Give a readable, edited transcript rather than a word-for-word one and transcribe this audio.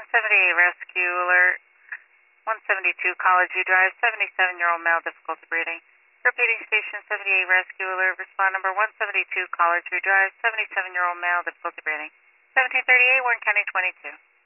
178 rescue alert. 172 College View Drive, 77-year-old male, difficulty breathing. Repeating station 78 rescue alert. Respond number 172 College View Drive, 77-year-old male, difficulty breathing. 1738, Warren County 22.